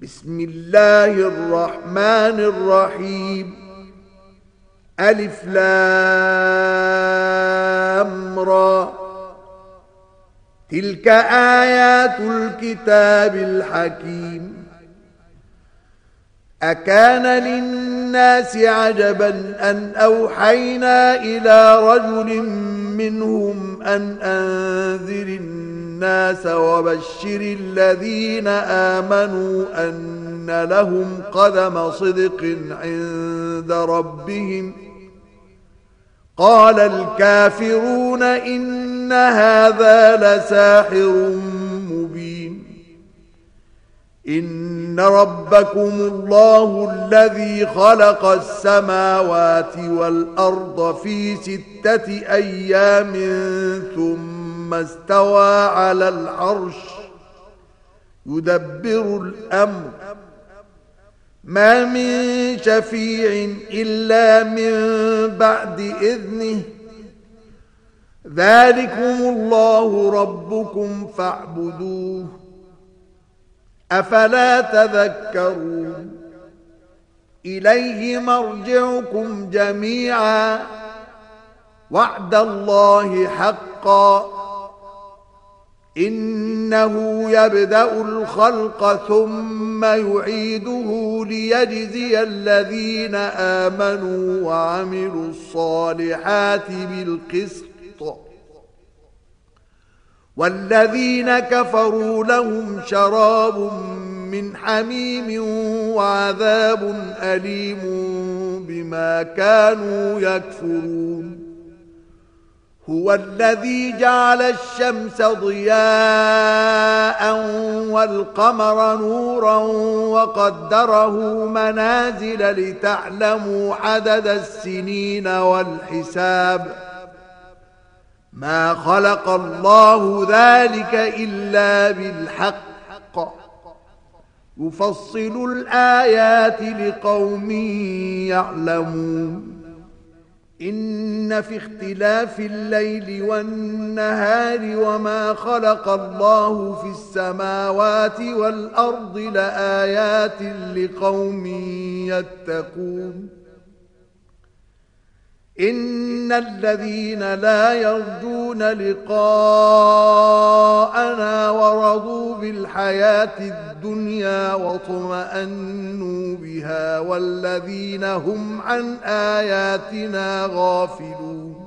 بسم الله الرحمن الرحيم. ألف لام را. تلك آيات الكتاب الحكيم. أكان للناس عجبا أن أوحينا إلى رجل منهم أن أنذر الناس وبشر الذين آمنوا أن لهم قدم صدق عند ربهم. قال الكافرون إن هذا لساحر مبين. إن ربكم الله الذي خلق السماوات والأرض في 6 أيام ثم استوى على العرش يدبر الأمر ما من شفيع إلا من بعد إذنه. ذلكم الله ربكم فاعبدوه أفلا تذكرون. إليه مرجعكم جميعا وعد الله حقا. إنه يبدأ الخلق ثم يعيده ليجزي الذين آمنوا وعملوا الصالحات بالقسط والذين كفروا لهم شراب من حميم وعذاب أليم بما كانوا يكفرون. هو الذي جعل الشمس ضياء والقمر نورا وقدره منازل لتعلموا عدد السنين والحساب. ما خلق الله ذلك إلا بالحق يفصل الآيات لقوم يعلمون. إن في اختلاف الليل والنهار وما خلق الله في السماوات والأرض لآيات لقوم يتقون. إن الذين لا يرجون لقاءنا ورضوا بالحياة الدنيا واطمأنوا بها والذين هم عن آياتنا غافلون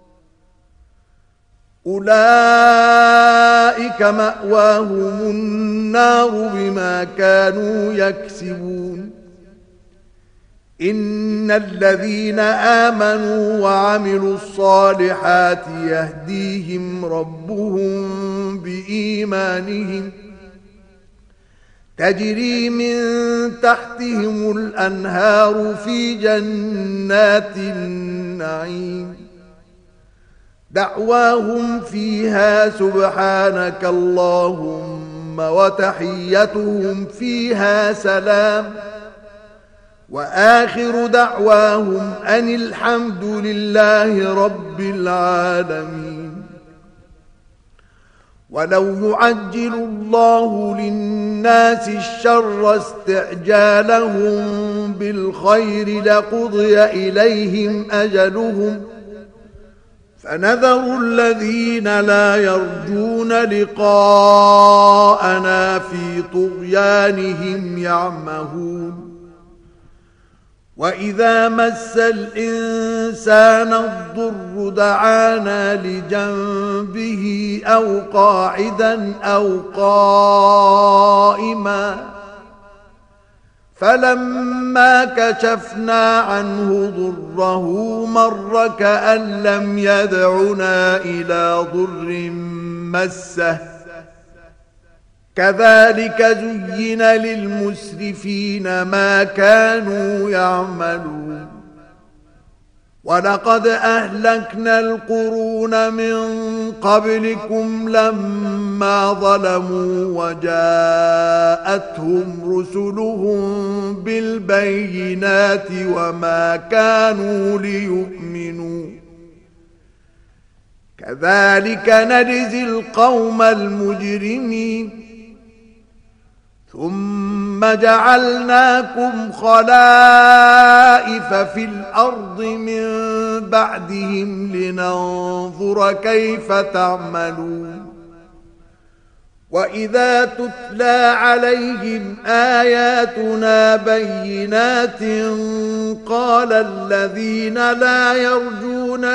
أولئك مأواهم النار بما كانوا يكسبون. إن الذين آمنوا وعملوا الصالحات يهديهم ربهم بإيمانهم تجري من تحتهم الأنهار في جنات النعيم. دعواهم فيها سبحانك اللهم وتحيتهم فيها سلام وآخر دعواهم أن الحمد لله رب العالمين. ولو يعجل الله للناس الشر استعجالهم بالخير لقضي إليهم أجلهم فنذر الذين لا يرجون لقاءنا في طغيانهم يعمهون. وإذا مس الإنسان الضر دعانا لجنبه أو قاعدا أو قائما فلما كشفنا عنه ضره مر كأن لم يدعنا إلى ضر مسه. كذلك زين للمسرفين ما كانوا يعملون. ولقد أهلكنا القرون من قبلكم لما ظلموا وجاءتهم رسلهم بالبينات وما كانوا ليؤمنوا. كذلك نجزي القوم المجرمين. ثم ثم جعلناكم خلائف في الأرض من بعدهم لننظر كيف تعملون وإذا تتلى عليهم آياتنا بينات قال الذين لا يرجون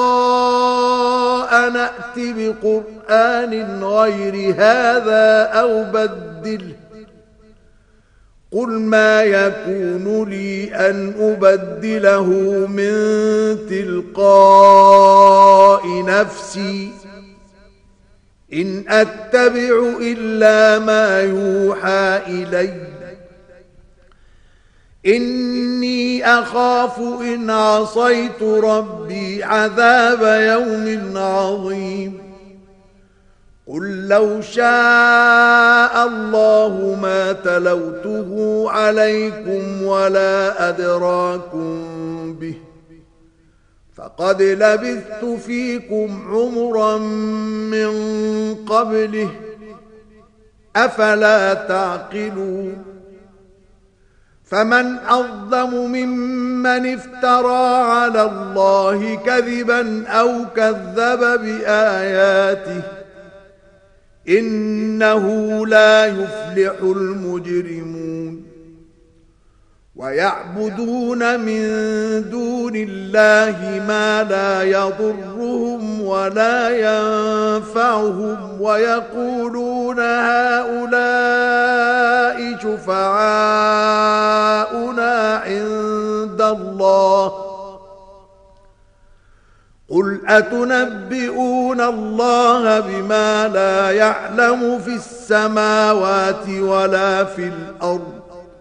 لقاء نأت بقرآن غير هذا أو بدله قل ما يكون لي أن أبدله من تلقاء نفسي إن أتبع إلا ما يوحى إلي إني أخاف إن عصيت ربي عذاب يوم عظيم قل لو شاء الله ما تلوته عليكم ولا أدراكم به فقد لبثت فيكم عمرا من قبله أفلا تعقلون فمن أظلم ممن افترى على الله كذبا أو كذب بآياته إنه لا يفلح المجرمون ويعبدون من دون الله ما لا يضرهم ولا ينفعهم ويقولون هؤلاء شفعاؤنا عند الله قل أتنبئون الله بما لا يعلم في السماوات ولا في الأرض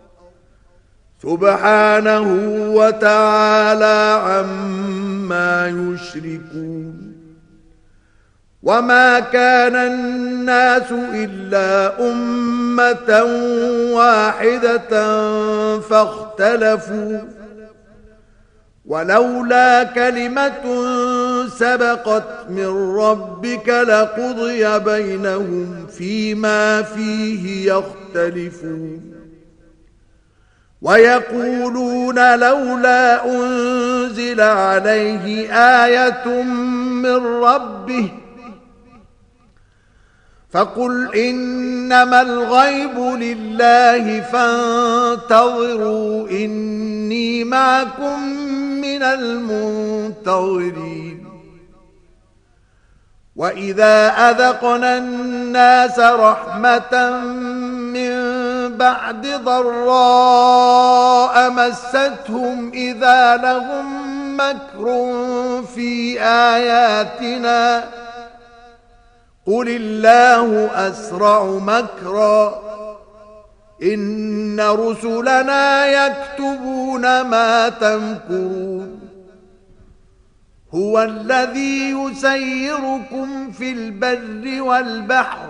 سبحانه وتعالى عما يشركون وما كان الناس إلا أمة واحدة فاختلفوا ولولا كلمة سبقت من ربك لقضي بينهم فيما فيه يختلفون ويقولون لولا أنزل عليه آية من ربه فقل إنما الغيب لله فانتظروا إني معكم من المنتظرين وإذا أذقنا الناس رحمة من بعد ضراء مستهم إذا لهم مكر في آياتنا قل الله أسرع مكرا إن رسلنا يكتبون ما تمكرون هو الذي يسيركم في البر والبحر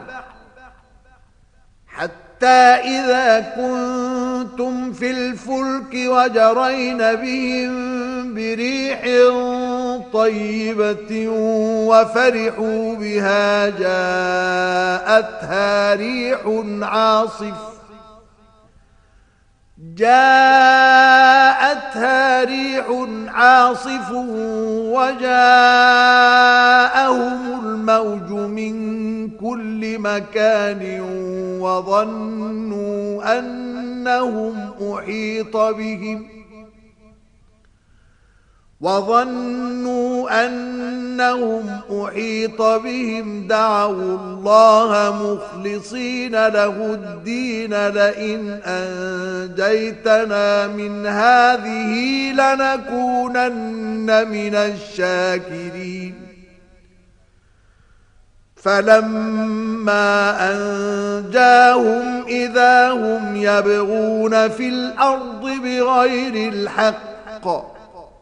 حتى إذا كنتم في الفلك وجرين بهم بريح طيبة وفرحوا بها جاءتها ريح عاصف وجاءهم الموج من كل مكان وظنوا أنهم أحيط بهم دعوا الله مخلصين له الدين لئن أنجيتنا من هذه لنكونن من الشاكرين فلما أنجاهم إذا هم يبغون في الأرض بغير الحق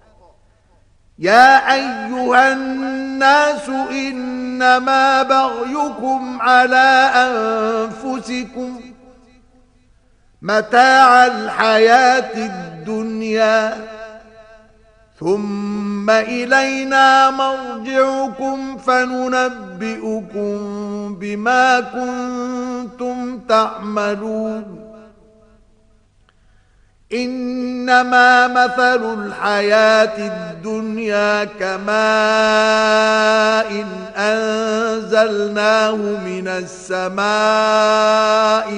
يا أيها الناس إنما بغيكم على أنفسكم متاع الحياة الدنيا ثم إلينا مرجعكم فننبئكم بما كنتم تعملون إنما مثل الحياة الدنيا كماء أنزلناه من السماء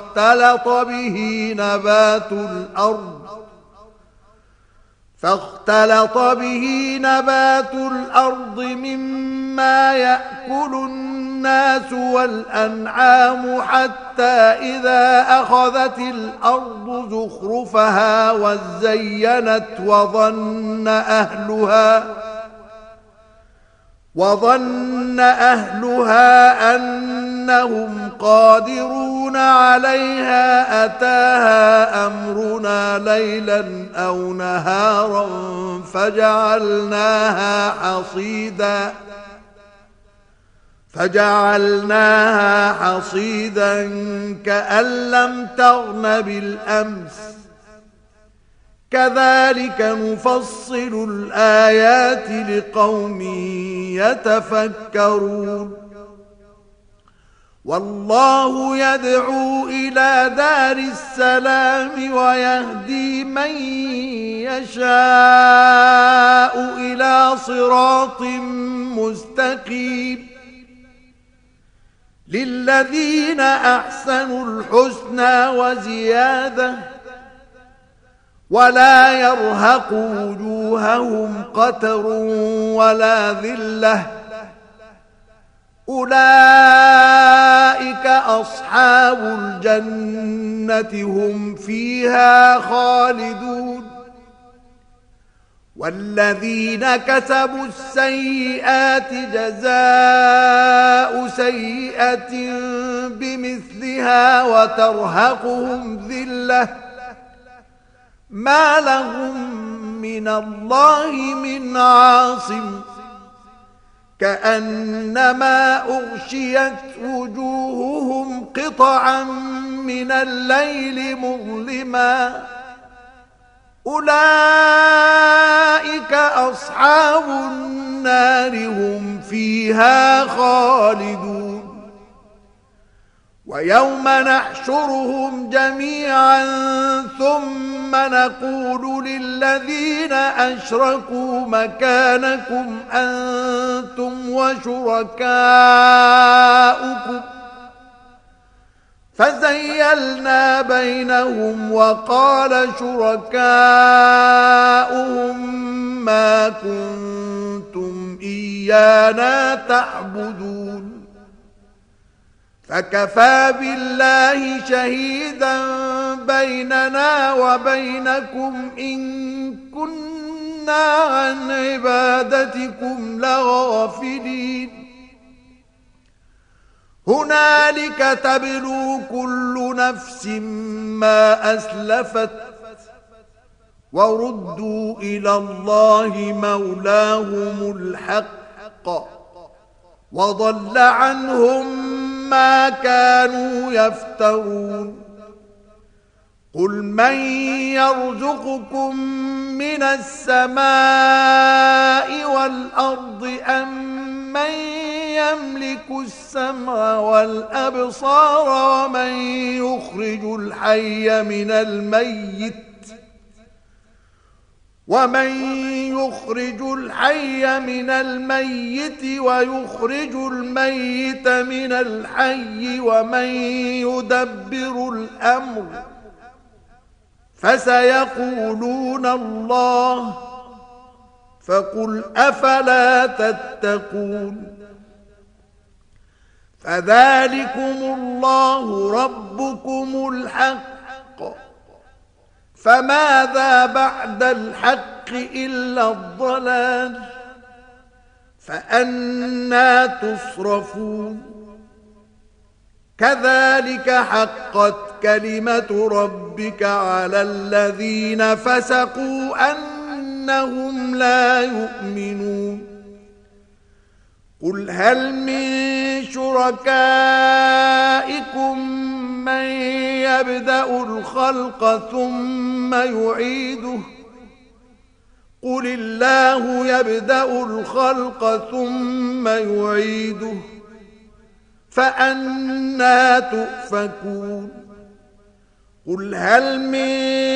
فاختلط به نبات الأرض مما يأكل الناس والأنعام حتى إذا أخذت الأرض زخرفها وزينت وظن أهلها أنهم قادرون عليها أتاها أمرنا ليلا أو نهارا فجعلناها حصيدا كأن لم تغن بالأمس كذلك نفصل الآيات لقوم يتفكرون والله يدعو إلى دار السلام ويهدي من يشاء إلى صراط مستقيم للذين أحسنوا الحسنى وزيادة ولا يرهق وجوههم قتر ولا ذلة أولئك أصحاب الجنة هم فيها خالدون والذين كسبوا السيئات جزاء سيئة بمثلها وترهقهم ذلة ما لهم من الله من عاصم كأنما أغشيت وجوههم قطعا من الليل مظلما أولئك أصحاب النار هم فيها خالدون ويوم نحشرهم جميعا ثم نقول للذين أشركوا مكانكم أنتم وشركاؤكم فزيلنا بينهم وقال شركاؤهم ما كنتم إيانا تعبدون فكفى بالله شهيدا بيننا وبينكم إن كنا عن عبادتكم لغافلين هنالك تبلو كل نفس ما أسلفت وردوا إلى الله مولاهم الحق وضل عنهم ما كانوا يفترون قل من يرزقكم من السماء والأرض أم من يملك السمع والأبصار ومن يخرج الحي من الميت ويخرج الميت من الحي ومن يدبر الأمر فسيقولون الله فقل أفلا تتقون فذلكم الله ربكم الحق فماذا بعد الحق إلا الضلال فأنى تصرفون كذلك حقت كلمة ربك على الذين فسقوا أنهم لا يؤمنون قل هل من شركائكم من يبدأ الخلق ثم يعيده قل الله يبدأ الخلق ثم يعيده فأنى تؤفكون قل هل من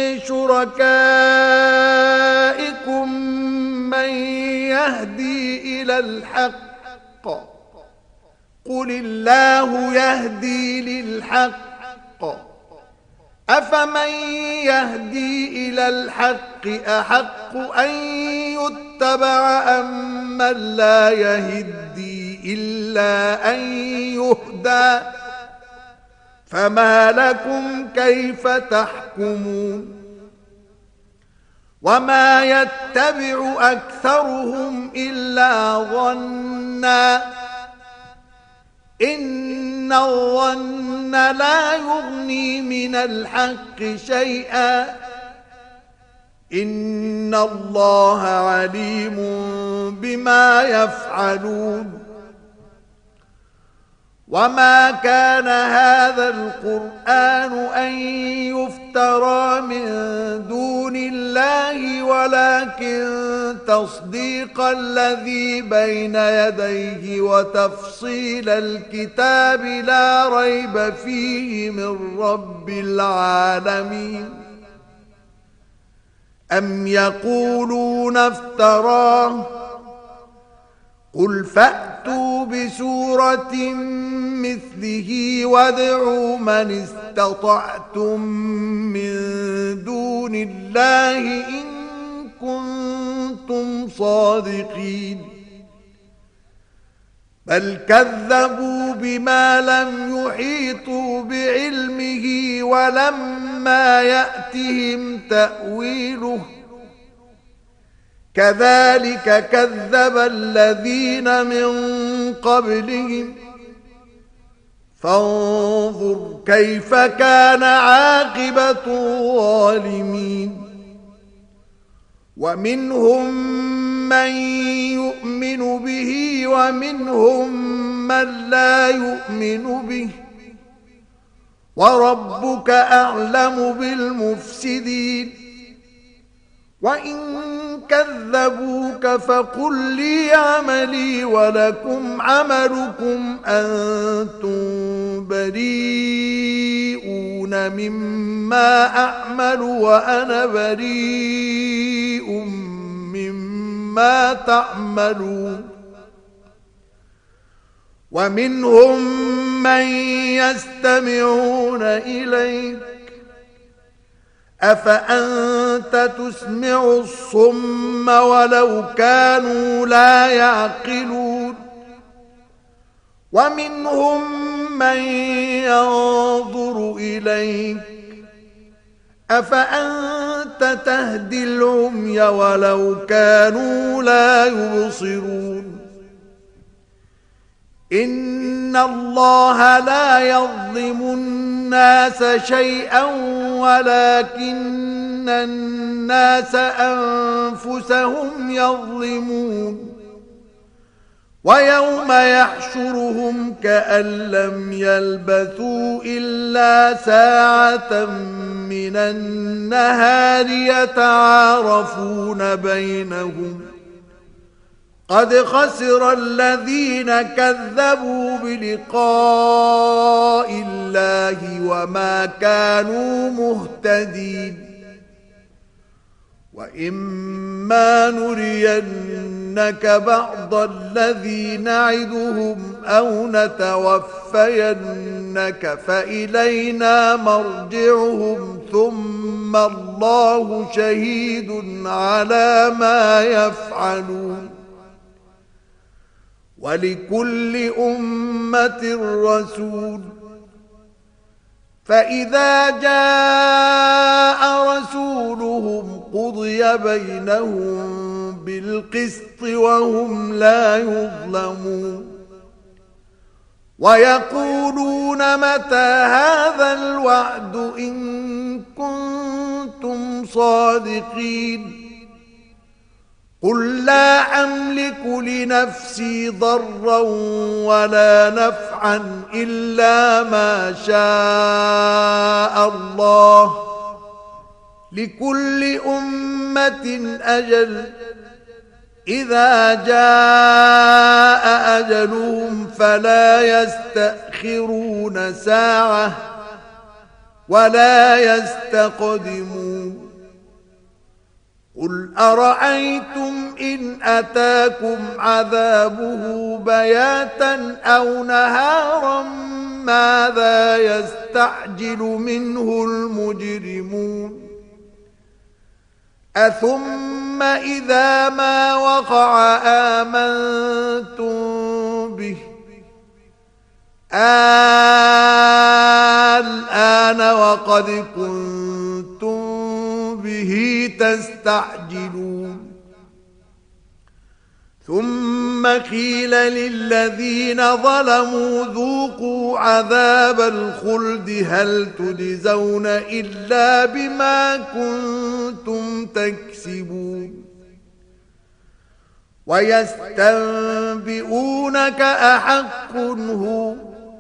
شركائكم من يهدي إلى الحق قل الله يهدي للحق أفمن يهدي إلى الحق أحق أن يتبع أم من لا يهدي إلا أن يهدى فما لكم كيف تحكمون وما يتبع أكثرهم إلا ظنا إن الظن لا يغني من الحق شيئا إن الله عليم بما يفعلون وما كان هذا القرآن أن يفترى من دون الله ولكن تصديق الذي بين يديه وتفصيل الكتاب لا ريب فيه من رب العالمين أم يقولون افتراه قل فأتوا بسورة مثله وادعوا من استطعتم من دون الله إن كنتم صادقين بل كذبوا بما لم يحيطوا بعلمه ولما يأتهم تأويله كذلك كذب الذين من قبلهم فانظر كيف كان عاقبة الظالمين ومنهم من يؤمن به ومنهم من لا يؤمن به وربك أعلم بالمفسدين وإن كذبوك فقل لي عملي ولكم عملكم أنتم بريئون مما أعمل وأنا بريء مما تعملون ومنهم من يستمعون إليك أفأنت تسمع الصم ولو كانوا لا يعقلون ومنهم من ينظر إليك أفأنت تهدي العمي ولو كانوا لا يبصرون إن الله لا يظلم الناس شيئا ولكن الناس أنفسهم يظلمون ويوم يحشرهم كأن لم يلبثوا إلا ساعة من النهار يتعارفون بينهم قد خسر الذين كذبوا بلقاء الله وما كانوا مهتدين وإما نرينك بعض الذي نعدهم أو نتوفينك فإلينا مرجعهم ثم الله شهيد على ما يفعلون ولكل أمة رسول فإذا جاء رسولهم قضي بينهم بالقسط وهم لا يظلمون ويقولون متى هذا الوعد إن كنتم صادقين قل لا أملك لنفسي ضرا ولا نفعا إلا ما شاء الله لكل أمة أجل إذا جاء أجلهم فلا يستأخرون ساعة ولا يستقدمون قل أرأيتم إن أتاكم عذابه بياتا أو نهارا ماذا يستعجل منه المجرمون أثم إذا ما وقع آمنتم به الآن وقد كنتم به تستعجلون ثم قيل للذين ظلموا ذوقوا عذاب الخلد هل تجزون إلا بما كنتم تكسبون ويستنبئونك أحق هو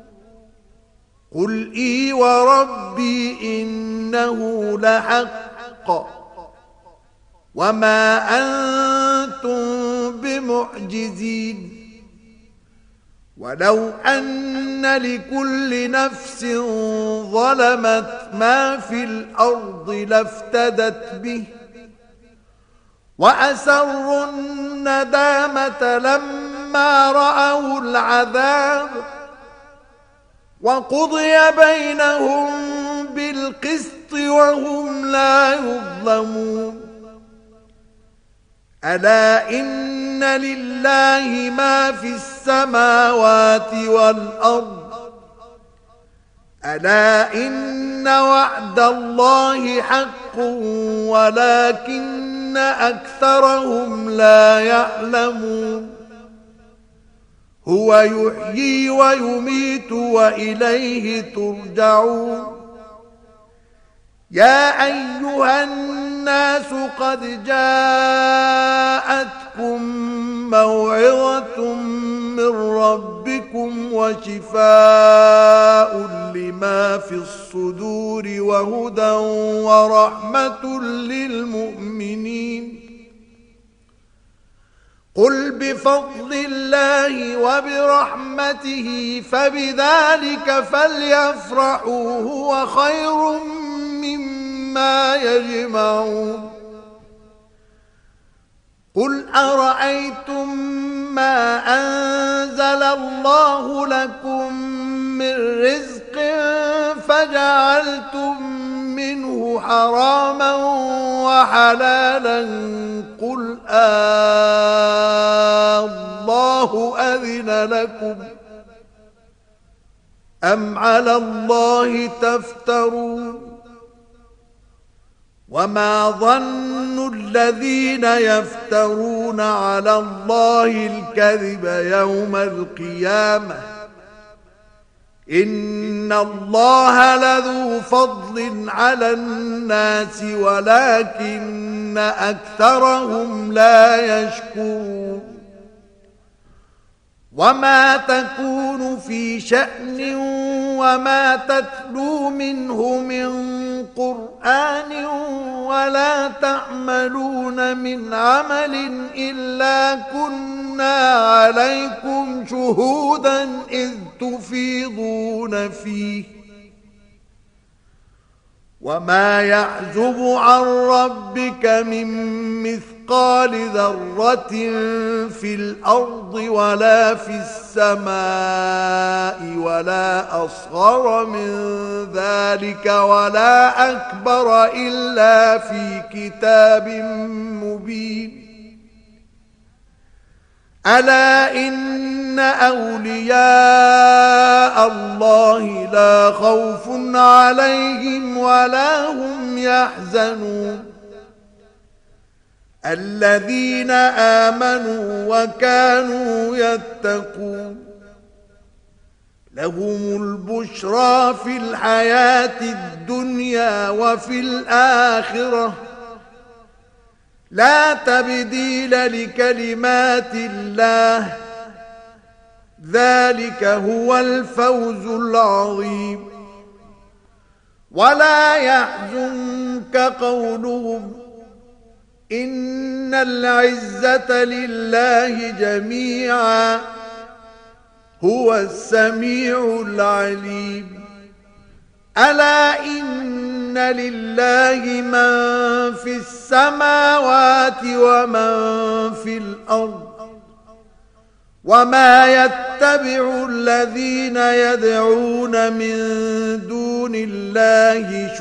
قل إي وربي إنه لحق وما أنتم بمعجزين ولو أن لكل نفس ظلمت ما في الأرض لافتدت به وأسروا الندامة لما رأوا العذاب وقضي بينهم بالقسط وهم لا يظلمون ألا إن لله ما في السماوات والأرض ألا إن وعد الله حق ولكن أكثرهم لا يعلمون هو يحيي ويميت وإليه ترجعون يا أيها الناس قد جاءتكم موعظة من ربكم وشفاء لما في الصدور وهدى ورحمة للمؤمنين قل بفضل الله وبرحمته فبذلك فليفرحوا هو خير مما يجمعون قل أرأيتم ما أنزل الله لكم من رزق فجعلتم منه حراما وحلالا قل الله أذن لكم أم على الله تفترون وما ظن الذين يفترون على الله الكذب يوم القيامة إن الله لذو فضل على الناس ولكن أكثرهم لا يشكرون وما تكون في شأن وما تتلو منه من قرآن ولا تعملون من عمل إلا كنا عليكم شهودا إذ تفيضون فيه وما يعزب عن ربك من مثقال ذرة في الأرض ولا في السماء ولا أصغر من ذلك ولا أكبر إلا في كتاب مبين ألا إن أولياء الله لا خوف عليهم ولا هم يحزنون الذين آمنوا وكانوا يتقون لهم البشرى في الحياة الدنيا وفي الآخرة لا تبديل لكلمات الله ذلك هو الفوز العظيم ولا يحزنك قولهم إن العزة لله جميعا هو السميع العليم ألا إن لله من في السماوات ومن في الأرض وما يتبع الذين يدعون من دون الله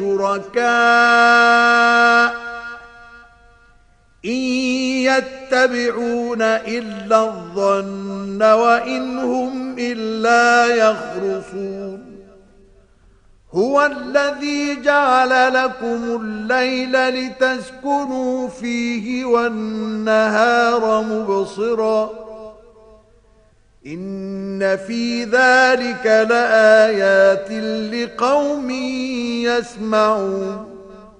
شركاء إن يتبعون إلا الظن وإن هم إلا يخرصون هو الذي جعل لكم الليل لتسكنوا فيه والنهار مبصرا إن في ذلك لآيات لقوم يسمعون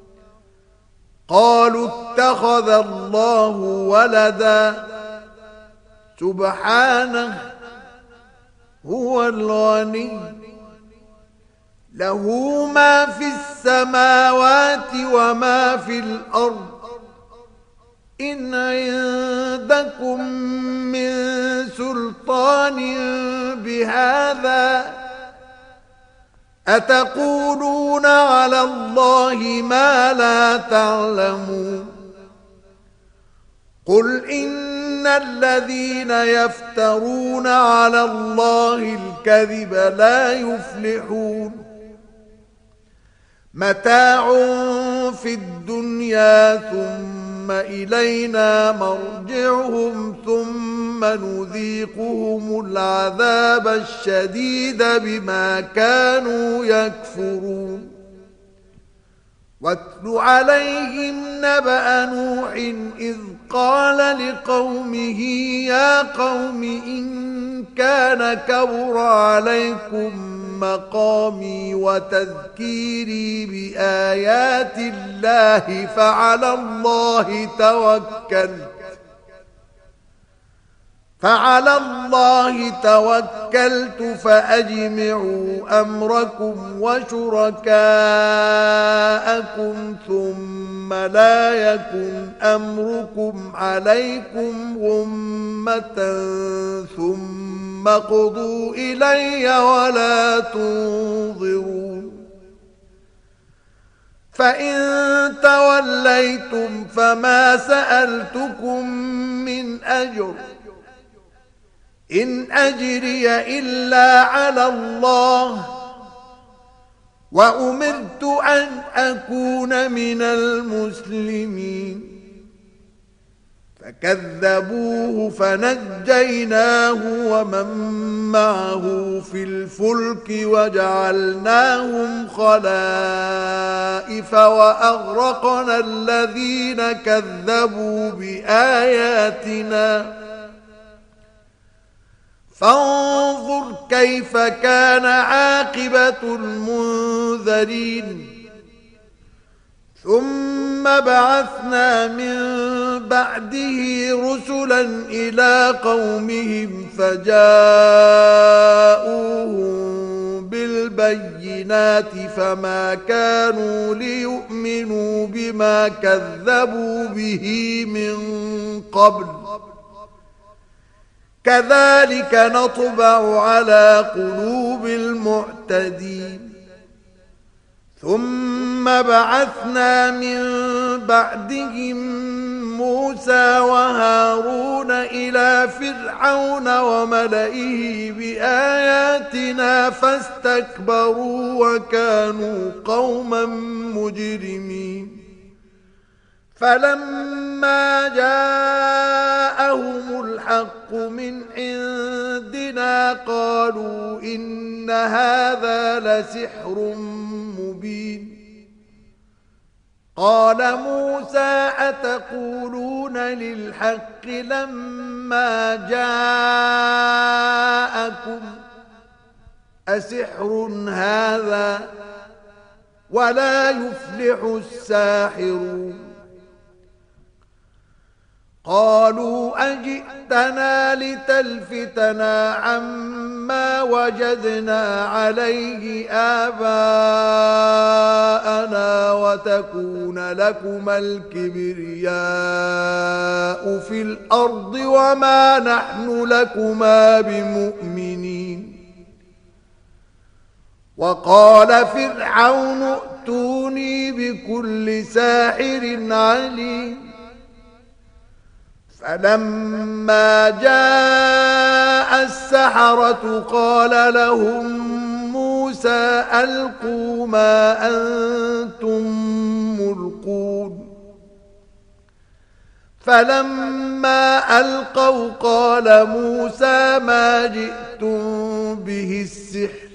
قالوا اتخذ الله ولدا سبحانه هو الغني له ما في السماوات وما في الأرض إن عندكم من سلطان بهذا أتقولون على الله ما لا تعلمون قل إن الذين يفترون على الله الكذب لا يفلحون متاع في الدنيا ثم إلينا مرجعهم ثم نذيقهم العذاب الشديد بما كانوا يكفرون واتل عليهم نبأ نوح إذ قال لقومه يا قوم إن كان كبر عليكم مقامي وتذكيري بآيات الله فعلى الله توكلت فأجمعوا أمركم وشركاءكم ثم لا يكن أمركم عليكم غمة ثم قضوا إلي ولا تنظرون فإن توليتم فما سألتكم من أجر إن أجري إلا على الله وأمرت أن أكون من المسلمين فكذبوه فنجيناه ومن معه في الفلك وجعلناهم خلائف وأغرقنا الذين كذبوا بآياتنا فانظر كيف كان عاقبة المنذرين ثم بعثنا من بعده رسلا إلى قومهم فجاءوهم بالبينات فما كانوا ليؤمنوا بما كذبوا به من قبل كذلك نطبع على قلوب المعتدين ثم بعثنا من بعدهم موسى وهارون إلى فرعون وملئه بآياتنا فاستكبروا وكانوا قوما مجرمين فلما جاءهم الحق من عندنا قالوا إن هذا لسحر مبين قال موسى أتقولون للحق لما جاءكم أسحر هذا ولا يفلح الساحرون قالوا أجئتنا لتلفتنا عما وجدنا عليه آباءنا وتكون لكما الكبرياء في الأرض وما نحن لكما بمؤمنين وقال فرعون ائتوني بكل ساحر عليم فلما جاء السحرة قال لهم موسى ألقوا ما أنتم ملقون فلما ألقوا قال موسى ما جئتم به السحر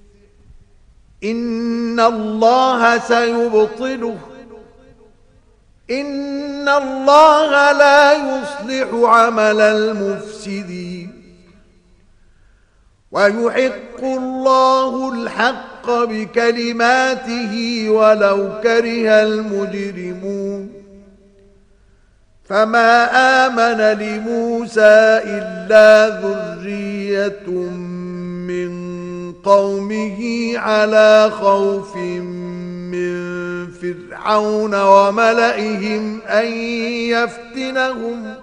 إن الله سيبطله إن الله لا يصلح عمل المفسدين ويحق الله الحق بكلماته ولو كره المجرمون فما آمن لموسى إلا ذرية من قومه على خوف من فرعون وملئهم أن يفتنهم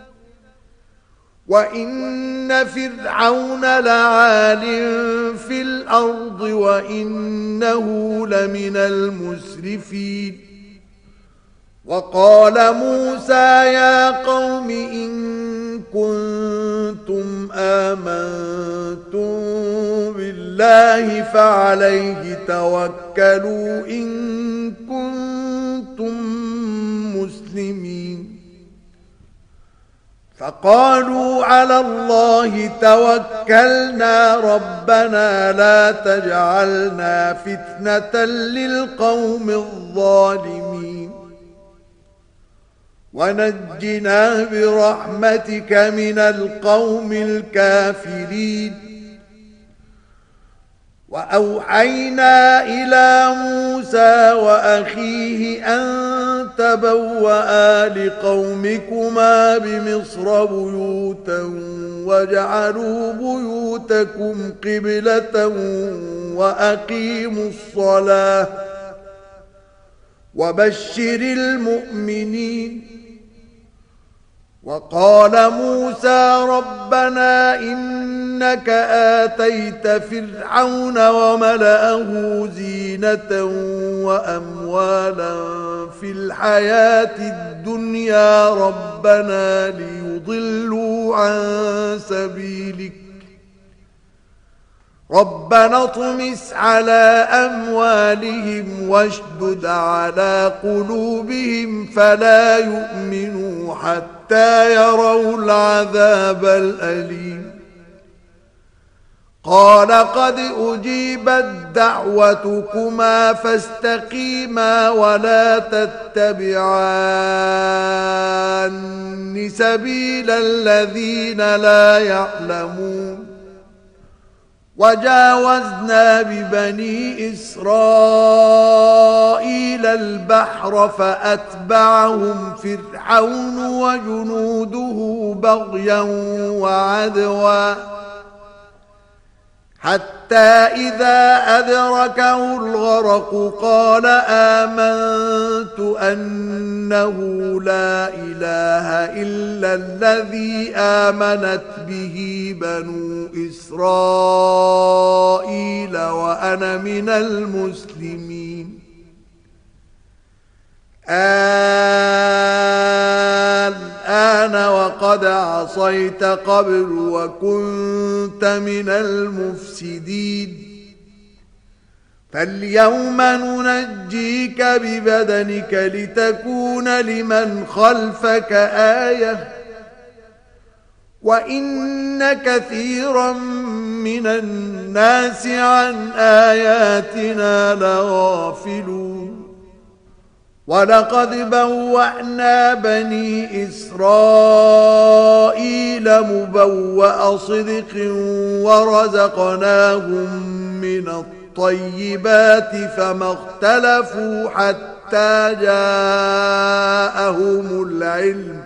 وإن فرعون لعال في الأرض وإنه لمن المسرفين وقال موسى يا قوم إن كنتم آمنتم بالله فعليه توكلوا إن كنتم مسلمين فقالوا على الله توكلنا ربنا لا تجعلنا فتنة للقوم الظالمين ونجنا برحمتك من القوم الكافرين وأوحينا إلى موسى وأخيه أن تبوأ لقومكما بمصر بيوتا واجعلوا بيوتكم قبلة وأقيموا الصلاة وبشر المؤمنين وقال موسى ربنا إنك آتيت فرعون وملأه زينة وأموالا في الحياة الدنيا ربنا ليضلوا عن سبيلك ربنا اطمس على أموالهم واشدد على قلوبهم فلا يؤمنوا حتى يروا العذاب الأليم قال قد أجيبت دعوتكما فاستقيما ولا تتبعان سبيل الذين لا يعلمون وجاوزنا ببني إسرائيل البحر فأتبعهم فرعون وجنوده بغيا وعدوا حتى إذا أدركه الغرق قال آمنت أنه لا إله إلا الذي آمنت به بنو إسرائيل وأنا من المسلمين الآن وقد عصيت قبل وكنت من المفسدين فاليوم ننجيك ببدنك لتكون لمن خلفك آية وإن كثيرا من الناس عن آياتنا لغافلون ولقد بوأنا بني إسرائيل مبوأ صدق ورزقناهم من الطيبات فما اختلفوا حتى جاءهم العلم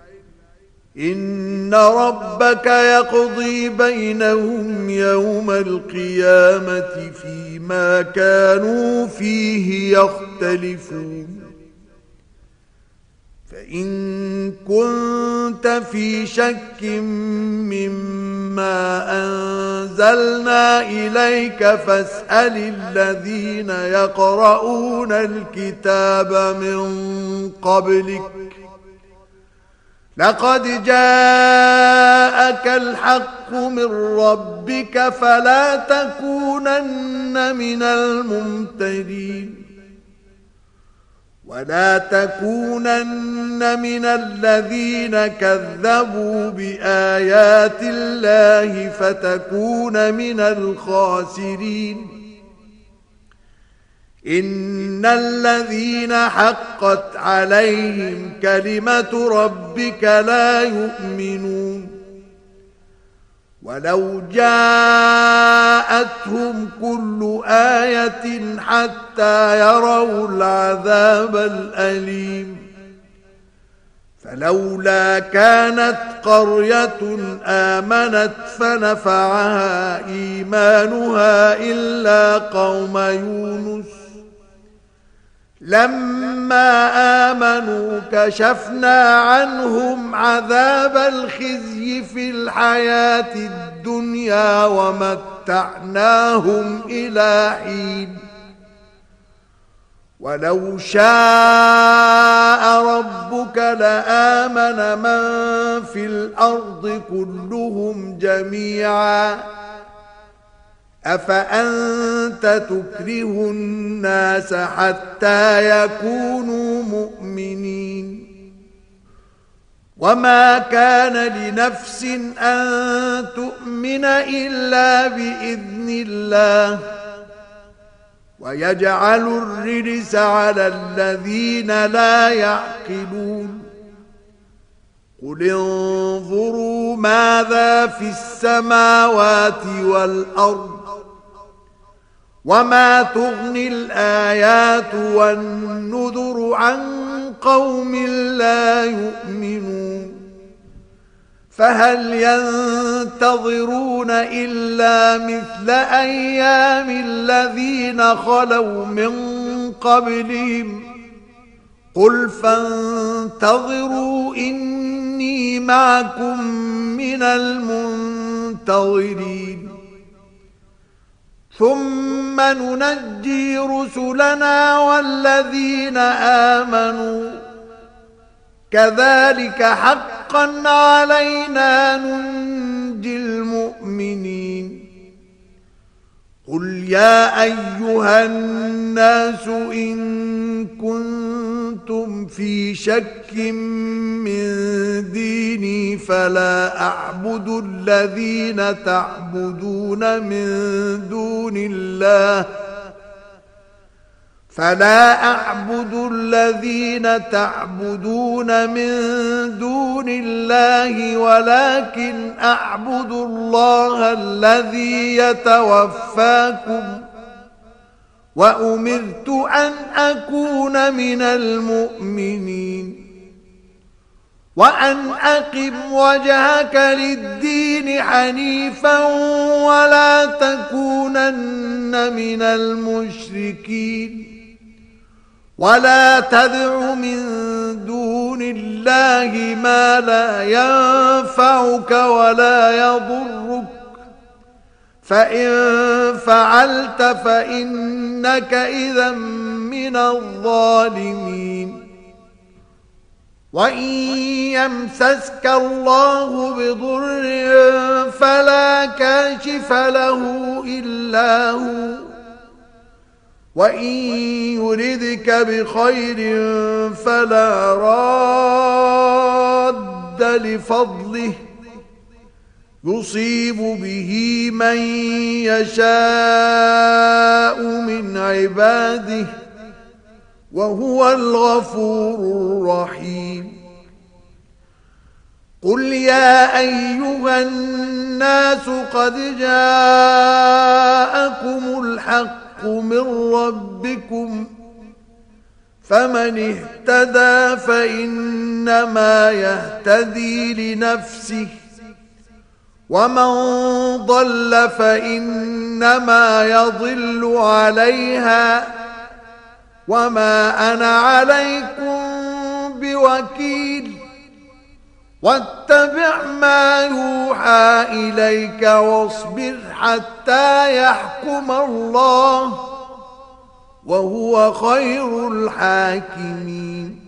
إن ربك يقضي بينهم يوم القيامة فيما كانوا فيه يختلفون فإن كنت في شك مما أنزلنا إليك فاسأل الذين يقرؤون الكتاب من قبلك لقد جاءك الحق من ربك فلا تكونن من الممترين ولا تكونن من الذين كذبوا بآيات الله فتكون من الخاسرين إن الذين حقت عليهم كلمة ربك لا يؤمنون ولو جاءتهم كل آية حتى يروا العذاب الأليم فلولا كانت قرية آمنت فنفعها إيمانها إلا قوم يونس لما آمنوا كشفنا عنهم عذاب الخزي في الحياة الدنيا ومتعناهم إلى حين ولو شاء ربك لآمن من في الأرض كلهم جميعا أفأنت تكره الناس حتى يكونوا مؤمنين وما كان لنفس أن تؤمن إلا بإذن الله ويجعل الرجس على الذين لا يعقلون قل انظروا ماذا في السماوات والأرض وما تغني الآيات والنذر عن قوم لا يؤمنون فهل ينتظرون إلا مثل أيام الذين خلوا من قبلهم قل فانتظروا إني معكم من المنتظرين ثم ننجي رسلنا والذين آمنوا كذلك حقا علينا ننجي المؤمنين قل يا أيها الناس إن كنتم في شك من ديني فلا أعبد الذين تعبدون من دون الله ولكن أعبد الله الذي يتوفاكم وأمرت أن أكون من المؤمنين وأن أقم وجهك للدين حنيفا ولا تكونن من المشركين ولا تدع من دون الله ما لا ينفعك ولا يضرك فإن فعلت فإنك إذا من الظالمين وإن يمسسك الله بضر فلا كاشف له إلا هو وإن يردك بخير فلا راد لفضله يصيب به من يشاء من عباده وهو الغفور الرحيم قل يا أيها الناس قد جاءكم الحق من ربكم فمن اهتدى فإنما يهتدي لنفسه ومن ضل فإنما يضل عليها وما أنا عليكم بوكيل واتبع ما يوحى إليك واصبر حتى يحكم الله وهو خير الحاكمين